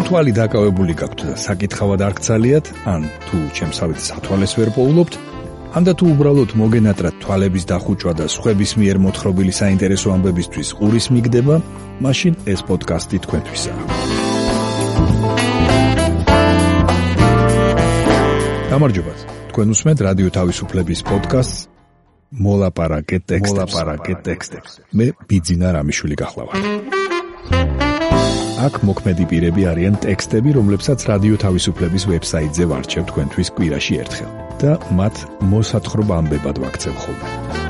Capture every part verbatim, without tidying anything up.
თვალი დაკავებული გაქვთ და საკითხავად არ გცალიათ, ან თუ ჩემსავით სათვალეს ვერ პოულობთ, ან და თუ უბრალოდ მოგენატრათ თვალების დახუჭვა და სხვების მიერ მოთხრობილი საინტერესო ამბებისთვის ყურის მიგდება, მაშინ ეს პოდკასტი თქვენთვისაა. გამარჯობათ, თქვენ უსმენთ რადიო თავისუფლების პოდკასტს მოლაპარაკე ტექსტებს. მე ბიძინა რამიშვილი გახლავართ. აქ მოქმედი პირები არიან ტექსტები, რომლებსაც რადიო თავისუფლების ვებსაიტზე ვარჩევ თქვენთვის კვირაში ერთხელ და მათ მოსათხრობ ამბებად ვაქცევ ხოლმე.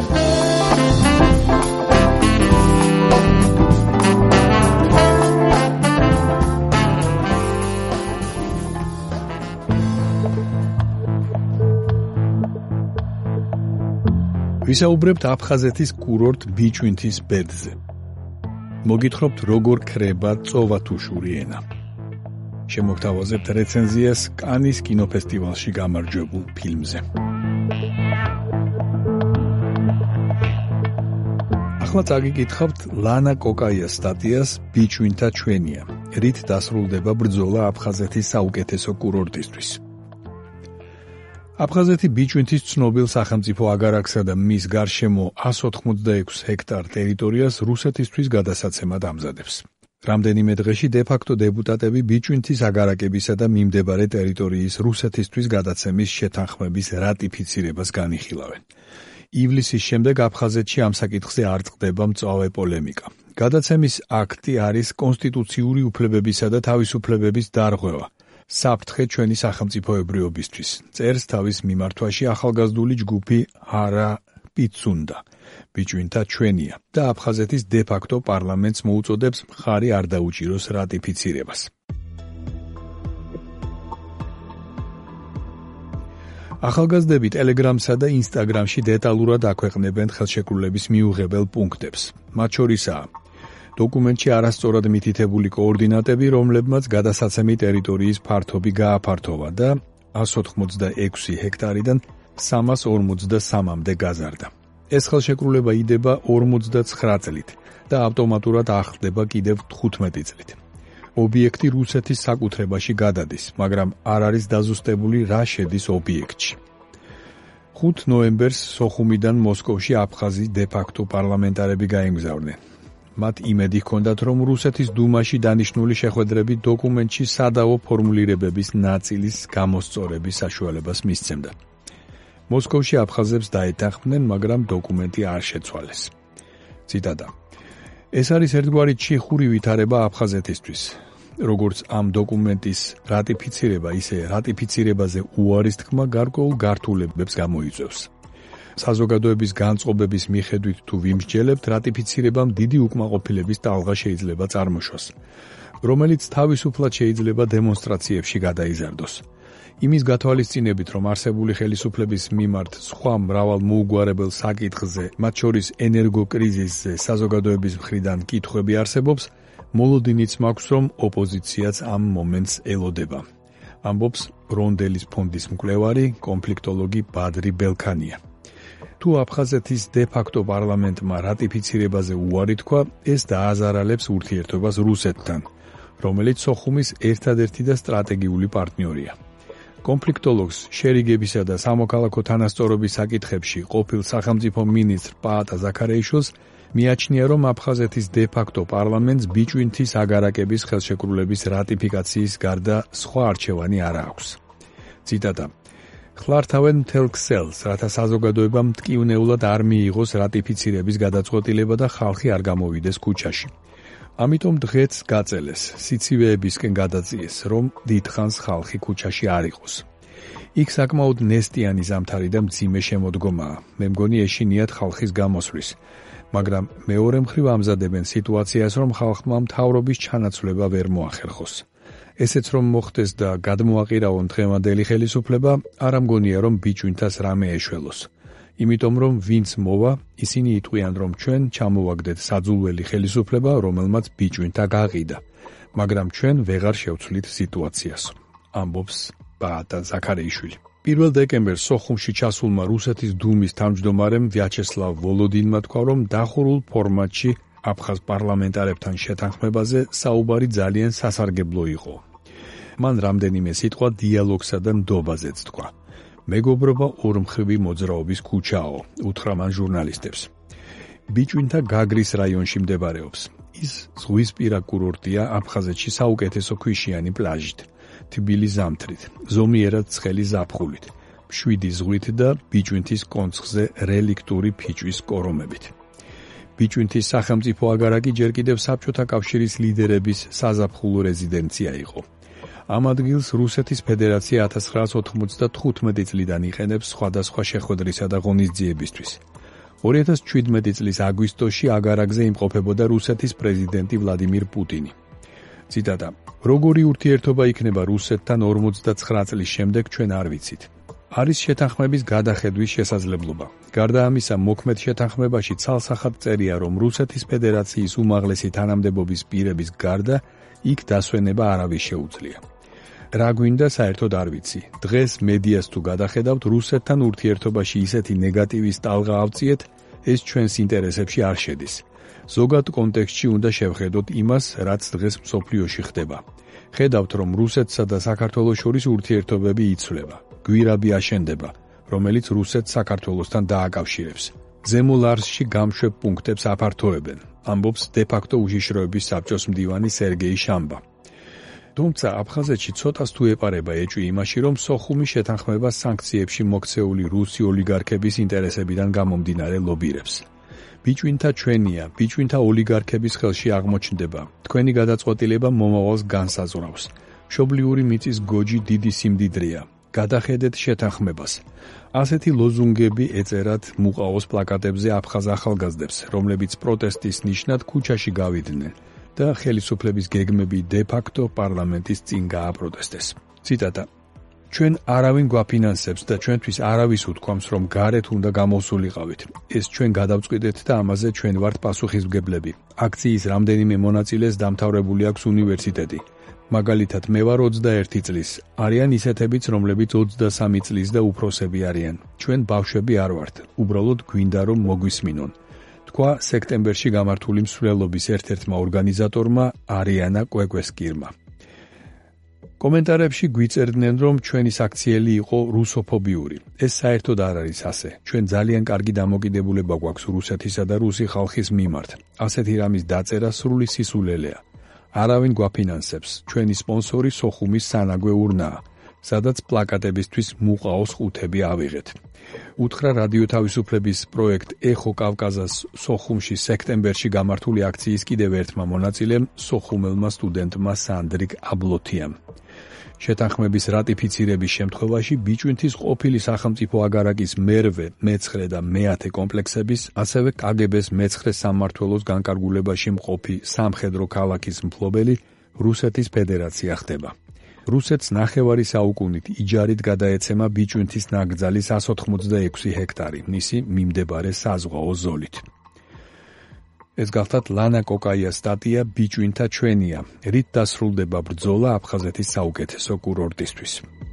ვისაუბრებთ აფხაზეთის კურორტ ბიჭვინთის ბედზე. მოგითხრობთ, როგორ ქრება წოვა-თუშური ენა. შემოგთავაზებთ რეცენზიას კანის კინოფესტივალში გამარჯვებულ ფილმზე. ახლა წაგიკითხავთ ლანა კოკაიას სტატიას ბიჭვინთა ჩვენია, რით დასრულდება ბრძოლა აფხაზეთის საუკეთესო კურორტისთვის. აფხაზეთი ბიჭვინთის ცნობილ სახელმწიფო აგარაკსა და მის გარშემო εκατს ოთხმოცდაექვსი ჰექტარ ტერიტორიას რუსეთისთვის გადასაცემად ამზადებს. რამდენიმე დღეში დე-ფაქტო დეპუტატები ბიჭვინთის აგარაკებისა და მიმდებარე ტერიტორიის რუსეთისთვის გადაცემის შეთანხმების რატიფიცირებას განიხილავენ. ივლისის შემდეგ აფხაზეთში ამ საკითხზე არ წყდება მწვავე პოლემიკა. გადაცემის აქტი არის კონსტიტუციური უფლებებისა და თავისუფლებების დარღვევა. საფრთხე ჩვენი სახელმწიფოებრიობისთვის, წერს თავის მიმართვაში ახალგაზრდული ჯგუფი ჰარა პიცუნდა, ბიჭვინთა ჩვენია და აფხაზეთის დე-ფაქტო პარლამენტს მოუწოდებს მხარი არ დაუჭიროს რატიფიცირებას. ახალგაზრდები ტელეგრამსა და ინსტაგრამში დეტალურად აქვეყნებენ ხელშეკრულების მიუღებელ პუნქტებს. მათ შორისაა დოკუმენტში არასწორად მითითებული კოორდინატები, რომლებმაც გადასაცემი ტერიტორიის ფართობი გააფართოვა და εκατს ოთხმოცდაექვსი ჰექტარიდან სამას ორმოცდასამამდე გაზარდა. ეს ხელშეკრულება იდება ორმოცდაცხრა წლით და ავტომატურად ახლდება კიდევ თხუთმეტი წლით. ობიექტი რუსეთის საკუთრებაში გადადის, მაგრამ არ არის დაზუსტებული რა შედის ობიექტში. ხუთი ნოემბერს სოხუმიდან მოსკოვში აფხაზის დე-ფაქტო პარლამენტარები გაემგზავრნენ. მათ იმედი ჰქონდათ, რომ რუსეთის დუმაში დანიშნული შეხვედრები დოკუმენტში სადავო ფორმულირებების ნაწილის გამოსწორების საშუალებას მისცემდა. მოსკოვში აფხაზებს დაეთანხმდნენ, მაგრამ დოკუმენტი არ შეცვალეს. ციტატა: ეს არის ერთგვარი ჩიხური ვითარება აფხაზეთისთვის. როგორც ამ დოკუმენტის რატიფიცირება, ისე რატიფიცირებაზე უარის თქმა გარკვეულ გართულებებს გამოიწვევს. საზოგადოების განწყობების მიხედვით თუ ვიმსჯელებთ, რატიფიცირებამ დიდი უკმაყოფილების ტალღა შეიძლება წარმოშვას, რომელიც თავისუფლად შეიძლება დემონსტრაციებში გადაიზარდოს. იმის გათვალისწინებით, რომ არსებული ხელისუფლების მიმართ სხვა მრავალ მოუგვარებელ საკითხზე, მათ შორის ენერგოკრიზისზე, საზოგადოების მხრიდან კითხვები არსებობს, მოლოდინიც მაქვს, რომ ოპოზიციაც ამ მომენტს ელოდება. ამბობს რონდელის ფონდის მკვლევარი, კონფლიქტოლოგი ბადრი ბელქანია. თუ აფხაზეთის დე-ფაქტო პარლამენტმა რატიფიცირებაზე უარი თქვა, ეს დააზარალებს ურთიერთობას რუსეთთან, რომელიც სოხუმის ერთადერთი და სტრატეგიული პარტნიორია. კონფლიქტოლოგს შერიგებისა და სამოქალაქო თანასწორობის საკითხებში ყოფილ სახელმწიფო მინისტრ პაატა ზაქარეიშვილს მიაჩნია, რომ აფხაზეთის დე-ფაქტო პარლამენტს ბიჭვინთის აგარაკების ხელშეკრულების რატიფიკაციის გარდა სხვა არჩევანი არ აქვს. ციტატა: ხლართავენ მთელ ქსელს, რათა საზოგადოებამ მტკივნეულად არ მიიღოს რატიფიცირების გადაწყვეტილება და ხალხი არ გამოვიდეს ქუჩაში. ამიტომ დღეც გაწელეს, სიცივეებისკენ გადაწიეს, რომ დიდხანს ხალხი ქუჩაში არ იყოს. იქ საკმაოდ ნესტიანი ზამთარი და მძიმე შემოდგომაა. მე მგონი ეშინიათ ხალხის გამოსვლის, მაგრამ მეორე მხრივ ამზადებენ სიტუაციას, რომ ხალხმა მთავრობის ჩანაცვლება ვერ მოახერხოს. ესეც რომ მოხდეს და გადმოაყირაონ დღევანდელი ხელისუფლება, არ ამგონია, რომ ბიჭვინთას რამე ეშველოს. იმიტომ რომ ვინც მოვა, ისინი იტყვიან, რომ ჩვენ ჩამოვაგდეთ საძულველი ხელისუფლება, რომელმაც ბიჭვინთა გაყიდა, მაგრამ ჩვენ ვეღარ შევცვლით სიტუაციას, ამბობს პაატა ზაქარეიშვილი. პირველ დეკემბერს სოხუმში ჩასულმა რუსეთის დუმის თავმჯდომარემ ვიაჩესლავ ვოლოდინმა თქვა, რომ დახურულ ფორმატში აფხაზ პარლამენტარებთან შეთანხმებაზე საუბარი ძალიან სასარგებლო იყო. მან რამდენიმე სიტყვა დიალოგსა და ნდობაზეც თქვა. მეგობრობა ორმხრივი მოძრაობის ქუჩაო, უთხრა მან ჟურნალისტებს. ბიჭვინთა გაგრის რაიონში მდებარეობს. ის ზღვისპირა კურორტია აფხაზეთში საუკეთესო ქვიშიანი პლაჟით, თბილი ზამთრით, ზომიერად ცხელი ზაფხულით, მშვიდი ზღვით და ბიჭვინთის კონცხზე რელიქტური ფიჭვის კორომებით. ბიჭვინთის სახელმწიფო აგარაკი ჯერ კიდევ საბჭოთა კავშირის ლიდერების საზაფხულო რეზიდენცია იყო. ამ ადგილს რუსეთის ფედერაცია ათას ცხრაას ოთხმოცდათხუთმეტი წლიდან იყენებს სხვადასხვა შეხვედრისა და ღონისძიებისთვის. ორი ათას შვიდმეტი წლის აგვისტოში აგარაკზე იმყოფებოდა რუსეთის პრეზიდენტი ვლადიმირ პუტინი. ციტატა: როგორი ურთიერთობა იქნება რუსეთთან ორმოცდაცხრა წლის შემდეგ ჩვენ არ ვიცით. არის შეთანხმების გადახედვის შესაძლებლობა. გარდა ამისა, მოქმედ შეთანხმებაში ცალსახად წერია, რომ რუსეთის ფედერაციის უმაღლესი თანამდებობის პირების გარდა იქ დასვენება არავის შეუძლია. რა გვინდა საერთოდ არ ვიცი. დღეს მედიას თუ გადახედავთ, რუსეთთან ურთიერთობაში ისეთი ნეგატივის ტალღა ავწიეთ, ეს ჩვენს ინტერესებში არ შედის. ზოგად კონტექსტში უნდა შევხედოთ იმას, რაც დღეს მსოფლიოში ხდება. ხედავთ, რომ რუსეთსა და საქართველოს შორის ურთიერთობები იცვლება. გვირაბი აშენდება, რომელიც რუსეთს საქართველოსთან დააკავშირებს. ზემო ლარსში გამშვებ პუნქტებს აფართოებენ, ამბობს დე-ფაქტო უშიშროების საბჭოს მდივანი სერგეი შამბა. თუმცა აფხაზეთში ცოტას თუ ეპარება ეჭვი იმაში, რომ სოხუმის შეთანხმება სანქციებში მოქცეული რუსი ოლიგარქების ინტერესებიდან გამომდინარე ლობირებს. ბიჭვინთა ჩვენია, ბიჭვინთა ოლიგარქების ხელში აღმოჩნდება. თქვენი გადაწყვეტილება მომავალს განსაზღვრავს. მშობლიური მიწის გოჯი დიდი სიმდიდრეა. გადახედეთ შეთანხმებას. ასეთი ლოზუნგები ეწერათ მუყაოს პლაკატებზე აფხაზ ახალგაზრდებს, რომლებიც პროტესტის ნიშნად ქუჩაში გავიდნენ და ხელისუფლების გეგმები დე-ფაქტო პარლამენტის წინ გააპროტესტეს. ციტატა: ჩვენ არავინ გვაფინანსებს და ჩვენთვის არავის უთქვამს, რომ გარეთ უნდა გამოვსულიყავით. ეს ჩვენ გადავწყვიტეთ და ამაზე ჩვენ ვართ პასუხისმგებლები. აქციის რამდენიმე მონაწილეს დამთავრებული აქვს უნივერსიტეტი. მაგალითად, მე ვარ ოცდაერთი წლის. არიან ისეთებიც, რომლებიც ოცდასამი წლის და უფროსები არიან. ჩვენ ბავშვები არ ვართ. უბრალოდ გვინდა რომ მოგვისმინონ. თქვა სექტემბერში გამართული მსვლელობის ერთ-ერთმა ორგანიზატორმა არიანა კვეკვესკირმა. კომენტარებში გვიწერდნენ, რომ ჩვენი საქციელი იყო რუსოფობიური. ეს საერთოდ არ არის ასე. ჩვენ ძალიან კარგი დამოკიდებულება გვაქვს რუსეთისა და რუსი ხალხის მიმართ. ასეთი რამის დაწერა სრული სისულელეა. არავინ გვაფინანსებს. ჩვენი სპონსორი სოხუმის სანაგვე ურნაა, სადაც პლაკატებისთვის მუყაოს ყუთები ავიღეთ. უთხრა რადიო თავისუფლების პროექტ ეხო კავკაზას სოხუმში სექტემბერში გამართული აქციის კიდევ ერთმა მონაწილემ, სოხუმელმა სტუდენტმა სანდრიკ აბლოთიამ. შეთანხმების რატიფიცირების შემთხვევაში ბიჭვინთის ყოფილი სახელმწიფო აგარაკის მერვე, მეცხრე და მეათე კომპლექსების, ასევე კაგებეს მეცხრე სამმართველოს განკარგულებაში მყოფი სამხედრო ქალაქის მფლობელი რუსეთის ფედერაცია ხდება. რუსეთს ნახევარი საუკუნით იჯარით გადაეცემა ბიჭვინთის ნაკრძალი εκατს ოცდაექვსი ჰექტარი, მისი მიმდებარე საზღვაო ზოლით. ეს გახლდათ ლანა კოკაიას სტატია ბიჭვინთა ჩვენია, რით დასრულდება ბრძოლა აფხაზეთის საუკეთესო კურორტისთვის.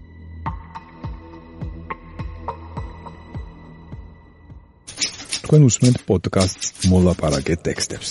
თქვენ უსმენთ პოდკასტს მოლაპარაკე ტექსტებს.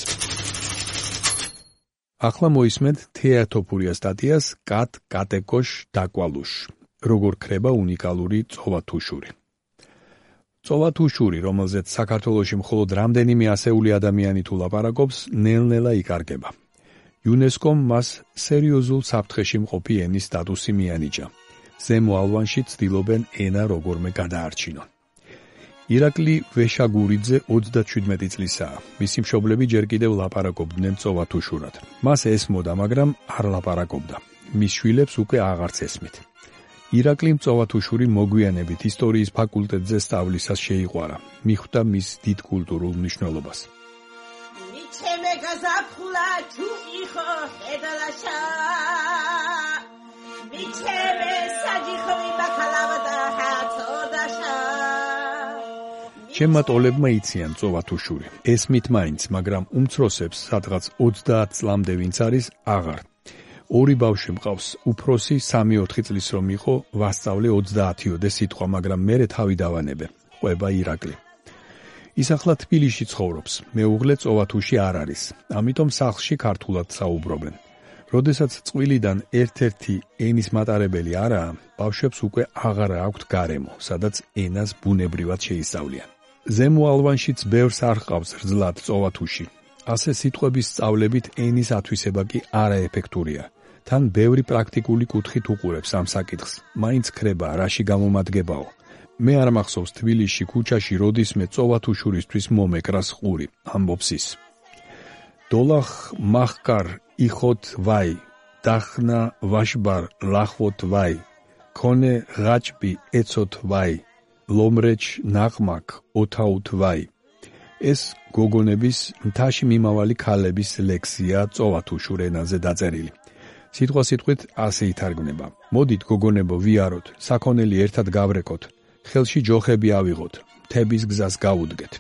ახლა მოისმენთ თეატოფურია სტატიას კატ კატეკოშ დაკვალუშ, როგორ ქრება უნიკალური წოვათუშური. წოვათუშური, რომელზეც საქართველოში მხოლოდ რამდენიმე ასეული ადამიანი თუ ლაპარაკობს, ნელ-ნელა იკარგება. იუნესკომ მას სერიოზულ საფრთხეში მყოფი ენის სტატუსი მიანიჭა. ზემო ალვანში ცდილობენ ენა როგორმე გადაარჩინონ. ირაკლი ვეშაგურიძე ოცდაშვიდმეტი წლისაა. მისი მშობლები ჯერ კიდევ ლაპარაკობდნენ წოვათუშურად. მას ესმოდა, მაგრამ არ ლაპარაკობდა. მის შვილებს უკვე აღარც ესმით. ირაკლი წოვათუშური მოგვიანებით ისტორიის ფაკულტეტზე სწავლისას შეიყვარა. მიხვდა მის დიდ კულტურულ მნიშვნელობას. მიჩემე გაზაფხულა თუ იხო ედალაშა მიჩემე საჯიხოი ბაკალავდა ჰათოდაშა ჩემმა ტოლებმა იციან წოვათუშური. ესმით მაინც, მაგრამ უმცროსებს, სადღაც ოცდაათ წლამდე ვინც არის, აღარ. ორი ბავშვი მყავს, უფროსი სამი-ოთხი წლის რომ იყო, ვასწავლე ოცდაათიოდე სიტყვა, მაგრამ მერე თავი დავანებე, ყვება ირაკლი. ის ახლა თბილისში ცხოვრობს, მეუღლე წოვათუში არ არის, ამიტომ სახლში ქართულად საუბრობენ. როდესაც წვილიდან ერთ-ერთი ენის მატარებელი არაა, ბავშვებს უკვე აღარ აქვთ გარემო, სადაც ენას ბუნებრივად შეისწავლიან. ზემო ალვანშიც ბევრს არ ჰყავს რძლად წოვათუში. ასე სიტყვების სწავლებით ენის ათვისება კი არაეფექტურია. თან ბევრი პრაქტიკული კუთხით უყურებს ამ საკითხს. მაინც ხრება რაში გამომადგებაო. მე არ მახსოვს თბილისში ქუჩაში როდისმე წოვათუშურისთვის მომეკრას ყური, ამბობს ის. დოლახ მახკარ იხოთ ვაი, დახნა ვაშბარ ლახვოთ ვაი, ქონე ღაჭბი ეცოთ ვაი, ლომრეჩ ნაღმაკ ოთაუთ ვაი. ეს გოგონების მთაში მიმავალი ქალების ლექსია წოვათუშურ ენაზე დაწერილი. სიტყვა სიტყვით ასე ითარგმნება. მოდით გოგონებო ვიაროთ, საქონელი ერთად გავრეკოთ, ხელში ჯოხები ავიღოთ, მთების გზას გავუდგეთ.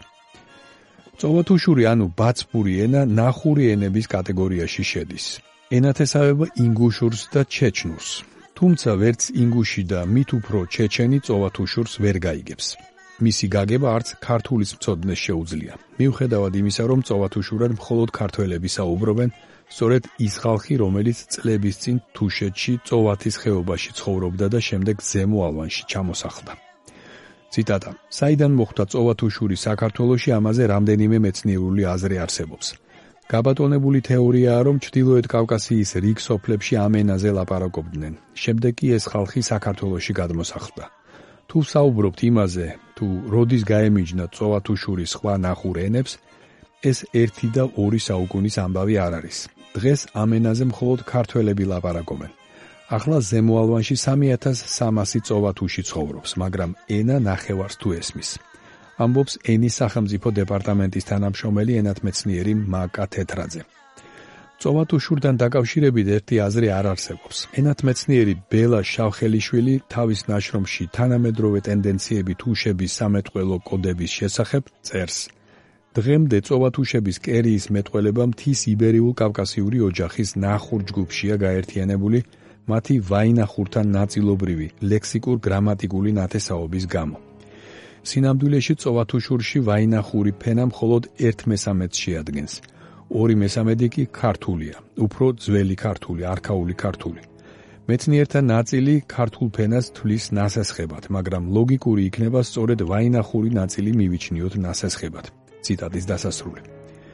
წოვათუშური ანუ ბაცბური ენა ნახური ენების კატეგორიაში შედის. ენათესავება ინგუშურს და ჩეჩნურს. თუმცა ვერც ინგუში და მით უფრო ჩეჩენი წოვათუშურს ვერ გაიგებს. მისი გაგება არც ქართულის მცოდნეს შეუძლია. მიუხედავად იმისა, რომ წოვათუშურად მხოლოდ ქართველები საუბრობენ, სწორედ ის ხალხი, რომელიც წლების წინ თუშეთში წოვათის ხეობაში ცხოვრობდა და შემდეგ ზემო ალვანში ჩამოსახლდა. ციტატა: საიდან მოხვდა წოვათუშური საქართველოში, ამაზე რამდენიმე მეცნიერული აზრი არსებობს. გაბატონებული თეორიაა, რომ ჩრდილოეთ კავკასიის რიგ სოფლებში ამ ენაზე ლაპარაკობდნენ. შემდეგ კი ეს ხალხი საქართველოში გადმოსახლდა. თუ საუბრობთ იმაზე, თუ როდის გაემიჯნა წოვათუშური სხვა ნახურ ენებს, ეს ერთი და ორი საუკუნის ამბავი არ არის. დღეს ამ ენაზე მხოლოდ ქართველები ლაპარაკობენ. ახლა ზემო ალვანში სამი ათას სამასი წოვათუში ცხოვრობს, მაგრამ ენა ნახევარს თუ ესმის. ამბობს ენის სახელმწიფო დეპარტამენტის თანამშრომელი ენათმეცნიერი მაკა თეთრაძე. წოვათუშურთან დაკავშირებით ერთი აზრი არ არსებობს. ენათმეცნიერი ბელა შავხელიშვილი თავის ნაშრომში თანამედროვე ტენდენციები თუშების სამეტყველო კოდების შესახებ წერს. დღემდე წოვათუშების კერიის მეტყველება მთის იბერიულ კავკასიური ოჯახის ნახურ ჯგუფშია გაერთიანებული მათი ვაინახურთან ნაწილობრივი ლექსიკურ-გრამატიკული ნათესაობის გამო. სინამდვილეში წოვათუშურში ვაინახური ფენა მხოლოდ ერთ მესამედს შეადგენს. ორი მესამედი კი ქართულია, უფრო ძველი ქართული, არქაული ქართული. მეცნიერთა ნაწილი ქართულ ფენას თვლის ნასესხებად, მაგრამ ლოგიკური იქნება სწორედ ვაინახური ნაწილი მივიჩნიოთ ნასესხებად. ციტატის დასასრული.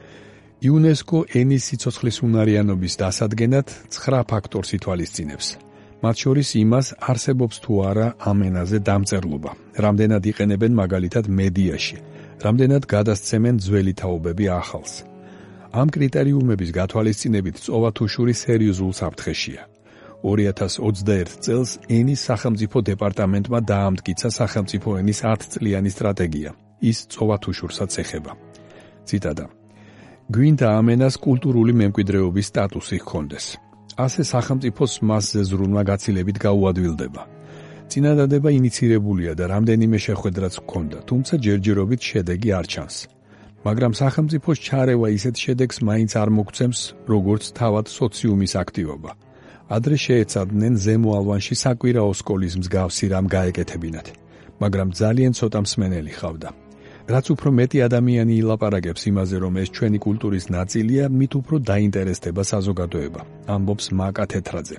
იუნესკო ენის სიცოცხლის უნარიანობის დასადგენად ცხრა ფაქტორს ითვალისწინებს. მათ შორის იმას, არსებობს თუ არა ამ ენაზე დამწერლობა, რამდენად იყენებენ მაგალითად მედიაში, რამდენად გადასცემენ ძველი თაობები ახალს. ამ კრიტერიუმების გათვალისწინებით წოვათუშური სერიოზულ საფრთხეშია. ორი ათას ოცდაერთ წელს ენის სახელმწიფო დეპარტამენტმა დაამტკიცა სახელმწიფო ენის ათწლიანი სტრატეგია. ის წოვათუშურსაც ეხება. ციტატა: გვინდა ამ ენას კულტურული მემკვიდრეობის სტატუსი ჰქონდეს. ასე სახელმწიფოს მასზე ზრუნვა გაცილებით გაუადვილდება. წინადადება ინიცირებულია და რამდენიმე შეხვედრაც ჰქონდა, თუმცა ჯერჯერობით შედეგი არ ჩანს. მაგრამ სახელმწიფოს ჩარევა ისეთ შედეგს მაინც არ მოგცემს, როგორც თავად სოციუმის აქტივობა. ადრე შეეცადნენ ზემო ალვანში საკვირაო სკოლის მსგავსი რამ გაეკეთებინათ, მაგრამ ძალიან ცოტა მსმენელი ჰყავდა. რაც უფრო მეტი ადამიანი ილაპარაკებს იმაზე, რომ ეს ჩვენი კულტურის ნაწილია, მით უფრო დაინტერესდება საზოგადოება, ამბობს მაკა თეთრაძე.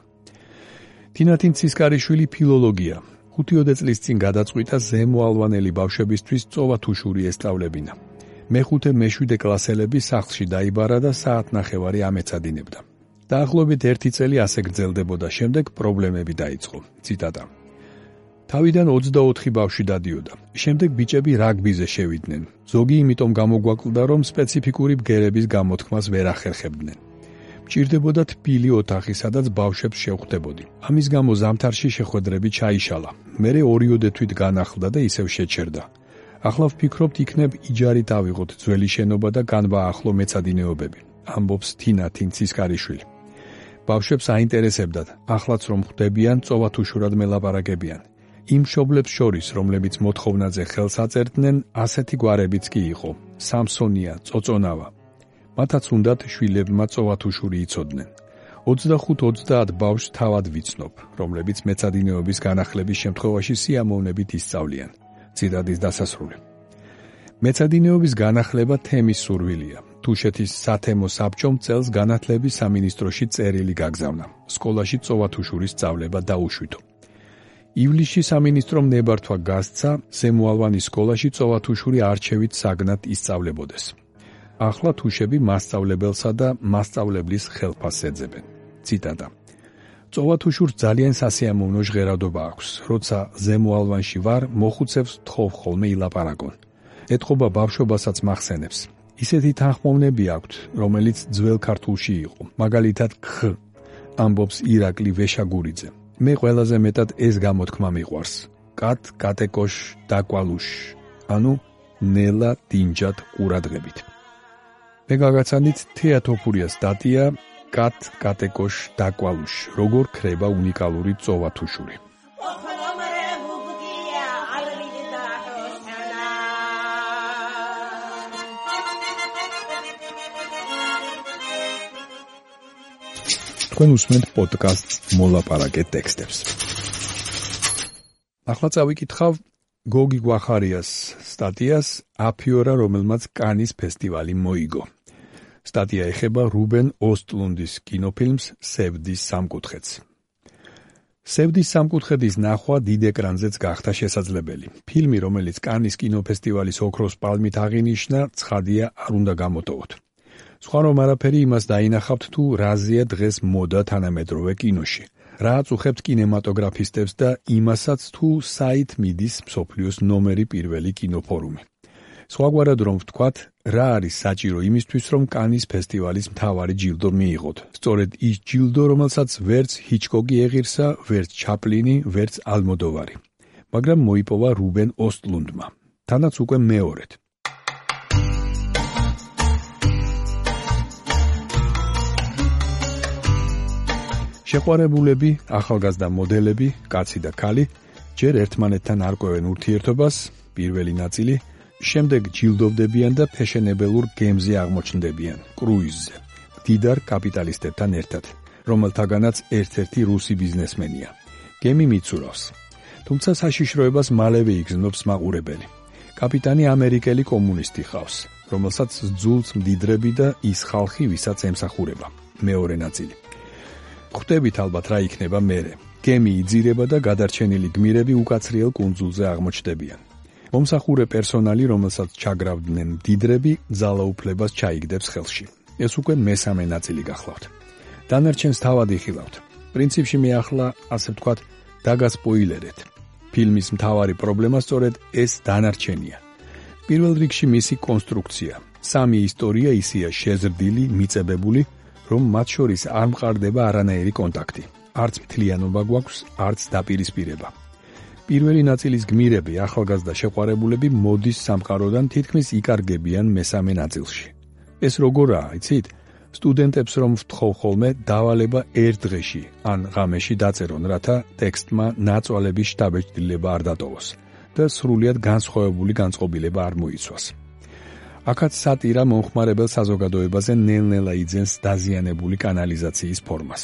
თინათინ ცისკარიშვილი ფილოლოგია. ხუთიოდე წლის წინ გადაწყვიტა ზემო ალვანელი ბავშვებისთვის წოვათუშური ესწავლებინა. მეხუთე მეშვიდე კლასელები სახლში დაიბარა და საათნახევარი ამეცადინებდა. დაახლოებით ერთი წელი ასე გრძელდებოდა, შემდეგ პრობლემები დაიწყო. ციტატა: თავიდან ოცდაოთხი ბავშვი დადიოდა. შემდეგ ბიჭები რაგბიზე შევიდნენ. ზოგი იმიტომ გამოგვაკლდა, რომ სპეციფიკური ბგერების გამოთქმას ვერ ახერხებდნენ. მჭირდებოდა თბილი ოთახი, სადაც ბავშვებს შევხვდებოდი. ამის გამო ზამთარში შეხვედრები ჩაიშალა. მერე ორიოდე თვით განახლდა და ისევ შეჩერდა. ახლა ვფიქრობთ, იქნებ იჯარით ავიღოთ ძველი შენობა და განვაახლო მეცადინეობები, ამბობს თინათინ ცისკარიშვილი. ბავშვებს აინტერესებდათ, ახლაც რომ ხვდებიან, წოვათუშურად მელაპარაკებიან. იმ მშობლებს შორის, რომლებიც მოთხოვნაზე ხელს აწერდნენ, ასეთი გვარებიც კი იყო: სამსონია, წოწონავა. მათაც უნდათ შვილებმა წოვათუშური იცოდნენ. ოცდახუთ ოცდაათ ბავშვს თავად ვიცნობ, რომლებიც მეცადინეობის განახლების შემთხვევაში სიამოვნებით ისწავლიან. ციტატის დასასრული. მეცადინეობის განახლება თემის სურვილია. თუშეთის სათემო საბჭომ წელს განათლების სამინისტროში წერილი გაგზავნა. სკოლაში წოვათუშურის სწავლება დაუშვითო. ივლისში სამინისტრომ ნებართვა გასცა, ზემოალვანის სკოლაში წოვათუშური არჩევით საგნად ისწავლებოდეს. ახლა თუშები მასწავლებელსა და მასწავლებლის ხელფასს ეძებენ. ციტატა. წოვათუშურს ძალიან სასიამოვნო ჟღერადობა აქვს. როცა ზემოალვანში ვარ, მოხუცებს თხოვ ხოლმე ილაპარაკონ. ეთყობა ბავშვობასაც მახსენებს. ისეთი თანხმოვნები აქვთ, რომელიც ძველ ქართულში იყო. მაგალითად ქ ამბობს ირაკლი ვეშაგურიძე. მე ყველაზე მეტად ეს გამოთქმა მიყვარს. კატ კატეკოშ დაკვალუშ. ანუ ნელა დინჯად ყურადღებით. მე გაგაცანით თეატოფურიას სტატია კატ კატეკოშ დაკვალუშ. როგორ ქრება უნიკალური წოვათუშური. თქვენ უსმენთ პოდკასტს მოლაპარაკე ტექსტებს. ახლა წავიკითხავ გოგი გვახარიას სტატიას აფიორა, რომელმაც კანის ფესტივალი მოიგო. სტატია ეხება რუბენ ოსტლუნდის კინოფილმს სევდის სამკუთხედს. სევდის სამკუთხედის ნახვა დიდ ეკრანზეც გახდა შესაძლებელი. ფილმი, რომელიც კანის კინოფესტივალის ოქროს პალმით აღინიშნა, ცხადია არ უნდა გამოტოვოთ. სხვა რომ არაფერი იმას დაინახავთ თუ რაზეა დღეს მოდა თანამედროვე კინოში. რა აწუხებთ კინემატოგრაფისტებს და იმასაც თუ საით მიდის მსოფლიოს ნომერი პირველი კინოფორუმი. სხვაგვარად რომ ვთქვათ, რა არის საჭირო იმისთვის, რომ კანის ფესტივალის მთავარი ჯილდო მიიღოთ. სწორედ ის ჯილდო, რომელსაც ვერც ჰიჩკოკი ეღირსა, ვერც ჩაპლინი, ვერც ალმოდოვარი. მაგრამ მოიპოვა რუბენ ოსტლუნდმა. თანაც უკვე მეორედ. შეყვარებულები, ახალგაზრდა მოდელები, კაცი და ქალი, ჯერ ერთმანეთთან არკვევენ ურთიერთობას, პირველი ნაწილი, შემდეგ ჯილდოვდებიან და ფეშენებელურ გემზე აღმოჩნდებიან, კრუიზზე, მდიდარ კაპიტალისტებთან ერთად, რომელთაგანაც ერთ-ერთი რუსი ბიზნესმენია. გემი მიცურავს. თუმცა საშიშროებას მალევე იგრძნობს მაყურებელი. კაპიტანი ამერიკელი კომუნისტი ხავს, რომელსაც ძულს მდიდრები და ის ხალხი, ვისაც ემსახურება. მეორე ნაწილი. ხვდებით ალბათ რა იქნება მერე. გემი იძირება და გადარჩენილი გმირები უკაცრიელ კუნძულზე აღმოჩნდებიან. მომსახურე პერსონალი, რომელსაც ჩაგრავდნენ მდიდრები, ძალაუფლებას ჩაიგდებს ხელში. ეს უკვე მესამე ნაწილი გახლავთ. დანარჩენს თავად იხილავთ. პრინციპში მე ახლა, ასე ვთქვათ, დაგასპოილერეთ. ფილმის მთავარი პრობლემა სწორედ ეს დანარჩენია. პირველ რიგში მისი კონსტრუქცია. სამი ისტორია ისეა შეზრდილი, მიწებებული, რომ მათ შორის არ მყარდება არანაირი კონტაქტი. არც მთლიანობა გვაქვს, არც დაპირისპირება. პირველი ნაწილის გმირები, ახალგაზრდა შეყვარებულები მოდის სამყაროდან თითქმის იკარგებიან მესამე ნაწილში. ეს როგორაა, იცით? სტუდენტებს რომ ვთხოვ ხოლმე დავალება ერთ დღეში ან ღამეში დაწერონ, რათა ტექსტმა ნაწვალების შთაბეჭდილება არ დატოვოს და სრულიად განსხვავებული განწყობილება არ მოიცვას. აქაც სატირა მომხმარებელ საზოგადოებაზე ნელ-ნელა იძენს დაზიანებული კანალიზაციის ფორმას.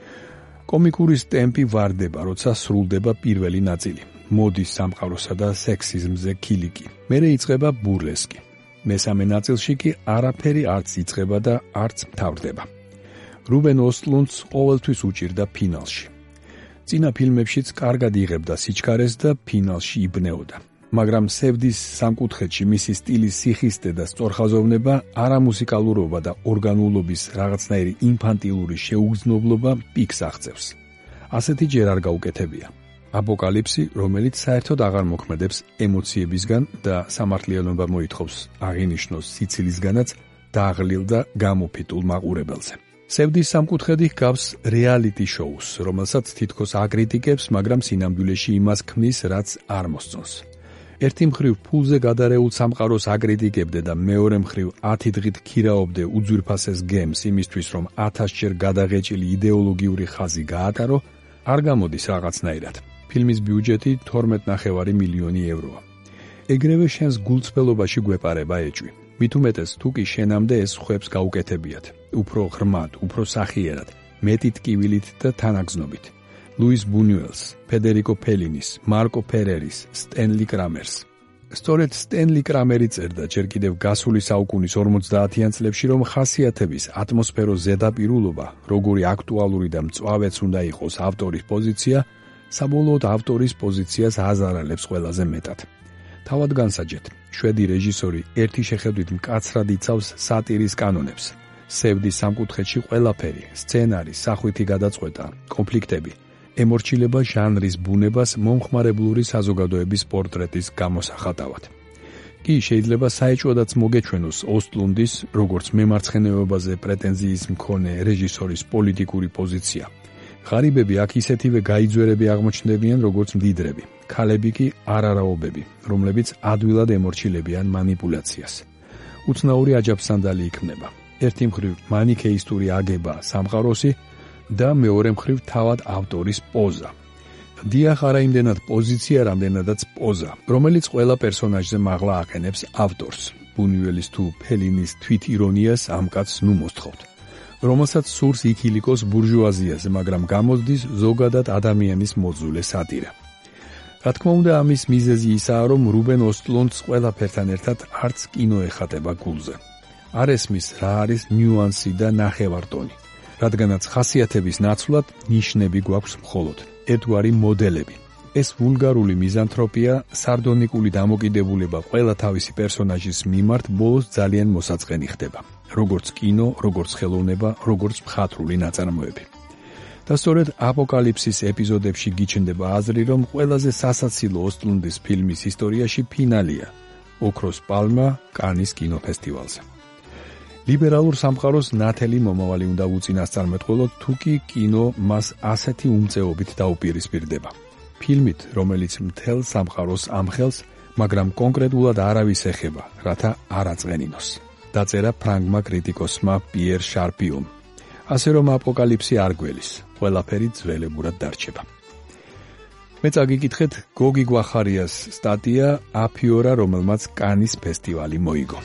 კომიკურის ტემპი ვარდება, როცა სრულდება პირველი ნაწილი. მოდის სამყაროსა და სექსიზმზე ქილიკი. მერე იწყება ბურლესკი. მესამე ნაწილში კი არაფერი არც იწყება და არც მთავრდება. რუბენ ოსტლუნდს ყოველთვის უჭირდა ფინალში. წინა ფილმებშიც კარგად იღებდა სიჩქარეს და ფინალში იბნეოდა. მაგრამ სევდის სამკუთხედში მისი სტილის სიხისტე და სწორხაზოვნება, არამუსიკალურობა და ორგანულობის რაღაცნაირი ინფანტილური შეუგრძნობლობა პიკს აღწევს. ასეთი ჯერ არ გაუკეთებია. აპოკალიფსი, რომელიც საერთოდ აღარ მოქმედებს ემოციებისგან და სამართლიანობა მოითხოვს აღინიშნოს სიცილისგანაც დაღლილ და გამოფიტულ მაყურებელზე. სევდის სამკუთხედი ჰგავს რეალიტი შოუს, რომელსაც თითქოს აკრიტიკებს, მაგრამ სინამდვილეში იმას ქმნის, რაც არ მოსწონს. ერთი მხრივ ფულზე გადარეულ სამყაროს აკრიტიკებდე და მეორე მხრივ ათი დღით ქირაობდე უძვირფასეს გემს იმისთვის, რომ ათასჯერ გადაღეჭილი იდეოლოგიური ხაზი გაატარო, არ გამოდის რაღაცნაირად. ფილმის ბიუჯეტი თორმეტ ნახევარი მილიონი ევროა. ეგრევე შენს გულწრფელობაში გვეპარება ეჭვი. მით უმეტეს თუ კი შენამდე ეს ხვებს გაუკეთებიათ. უფრო ღრმად, უფრო სახიერად, მეტი ტკივილით და თანაგზნობით. ლუის ბუნიუელს, ფედერიკო ფელინის, მარკო ფერერის, სტენლი კრამერს. სწორედ სტენლი კრამერი წერდა ჯერ კიდევ გასული საუკუნის ორმოცდაათიან წლებში, რომ ხასიათების ატმოსფეროს ზედაპირულობა, როგორი აქტუალური და მწვავეც უნდა იყოს ავტორის პოზიცია, საბოლოოდ ავტორის პოზიციას აზარალებს ყველაზე მეტად. თავად განსაჯეთ, შვედი რეჟისორი ერთი შეხედვით მკაცრად იცავს სატირის კანონებს. სევდის სამკუთხედში ყველაფერი, სცენარი, სახვითი გადაწყვეტა, კონფლიქტები ემორჩილება ჟანრის ბუნებას მომხმარებლური საზოგადოების პორტრეტის გამოსახატავად. კი შეიძლება საეჭვოდაც მოგეჩვენოს ოსტლუნდის, როგორც მემარცხენეობაზე პრეტენზიის მქონე რეჟისორის პოლიტიკური პოზიცია. ღარიბები აქ ისეთივე გაიძვერები აღმოჩნდებიან, როგორც მდიდრები, ქალები კი არარაობები, რომლებიც ადვილად ემორჩილებიან манипуляციას. უცნაური აჯაბსანდალი იქმნება. ერთი მხრივ მანიქეისტური აგება სამყაროსი და მეორე მხრივ თავად ავტორის პოზა. დიახ, არა იმდენად პოზიცია, რამდენადაც პოზა, რომელიც ყველა პერსონაჟზე მაღლა აყენებს ავტორს. ბუნიუელის თუ ფელინის თვითირონიას ამ კაცს ნუ მოსთხოვთ, რომელსაც სურს იქილიკოს ბურჟუაზიაზე, მაგრამ გამოდის ზოგადად ადამიანის მოძულე სატირა. რა თქმა უნდა, ამის მიზეზი ისაა, რომ რუბენ ოსტლუნდს ყველაფერთან ერთად არც კინო ეხატება გულზე. არ ესმის რა არის ნიუანსი და ნახევარტონი. რადგანაც ხასიათების ნაცვლად ნიშნები გვაქვს მხოლოდ, ერთგვარი მოდელები. ეს ვულგარული მიზანთროპია, სარდონიკული დამოკიდებულება ყველა თავისი პერსონაჟის მიმართ ბოლოს ძალიან მოსაწყენი ხდება. როგორც კინო, როგორც ხელოვნება, როგორც მხატვრული ნაწარმოები. და სწორედ აპოკალიფსის ეპიზოდებში გიჩნდება აზრი, რომ ყველაზე სასაცილო ოსტლუნდის ფილმის ისტორიაში ფინალია, ოქროს პალმა კანის კინოფესტივალზე. ლიბერალურ სამყაროს ნათელი მომავალი უნდა უწინასწარმეტყველოთ, თუ კი კინო მას ასეთი უმწეობით დაუპირისპირდება. ფილმით, რომელიც მთელ სამყაროს ამხელს, მაგრამ კონკრეტულად არავის ეხება, რათა არ აწვენინოს. დაწერა ფრანგმა კრიტიკოსმა პიერ შარპიომ. ასე რომ აპოკალიფსი არ გველის, ყველაფერი ძველებურად დარჩება. მე წაგიკითხეთ გოგი გვახარიას სტატია აფიორა, რომელმაც კანის ფესტივალი მოიგო.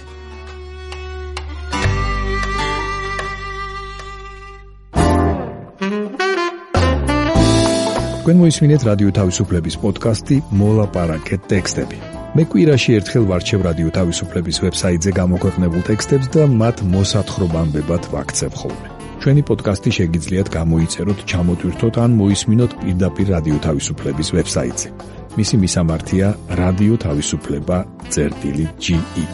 თქვენ მოისმინეთ რადიო თავისუფლების პოდკასტი მოლაპარაკეთ ტექსტები. მე კვირაში ერთხელ ვარჩევ რადიო თავისუფლების ვებსაიტზე გამოქვეყნებულ ტექსტებს და მათ მოსათხრობამდებად ვაქცევ ხოლმე. ჩვენი პოდკასტი შეგიძლიათ გამოიწეროთ, ჩამოტვირთოთ ან მოისმინოთ პირდაპირ რადიო თავისუფლების ვებსაიტზე. მისი მისამართია რადიო თავისუფლება წერტილი ჯი ი.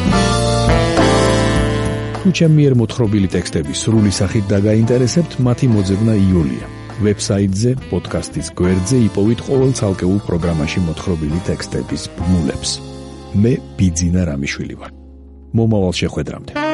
თუ ჩემი მიერ მოთხრობილი ტექსტები სრული სახით დაგაინტერესებთ, მათი მოძებნა იოლია. ვებსაიტზე, პოდკასტის გვერდზე იპოვით ყოველ ცალკეულ პროგრამაში მოთხრობილი ტექსტების ბმულებს. მე ბიძინა რამიშვილი ვარ. მომავალ შეხვედრამდე.